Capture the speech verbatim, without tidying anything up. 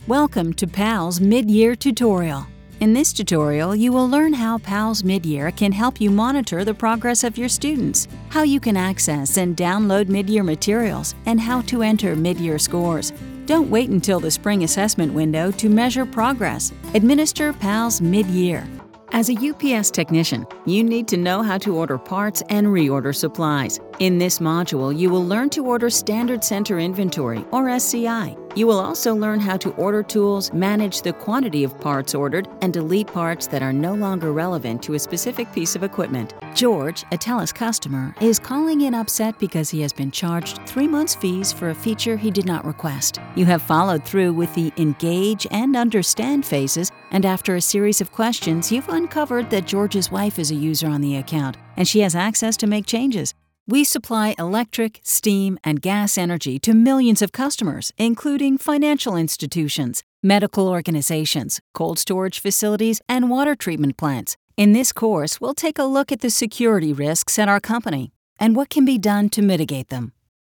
Welcome to PALS Mid-Year Tutorial. In this tutorial, you will learn how PALS Mid-Year can help you monitor the progress of your students, how you can access and download mid-year materials, and how to enter mid-year scores. Don't wait until the spring assessment window to measure progress. Administer PALS Mid-Year. As a U P S technician, you need to know how to order parts and reorder supplies. In this module, you will learn to order Standard Center Inventory, or S C I. You will also learn how to order tools, manage the quantity of parts ordered, and delete parts that are no longer relevant to a specific piece of equipment. George, a TELUS customer, is calling in upset because he has been charged three months' fees for a feature he did not request. You have followed through with the engage and understand phases, and after a series of questions, you've uncovered that George's wife is a user on the account, and she has access to make changes. We supply electric, steam, and gas energy to millions of customers, including financial institutions, medical organizations, cold storage facilities, and water treatment plants. In this course, we'll take a look at the security risks at our company and what can be done to mitigate them.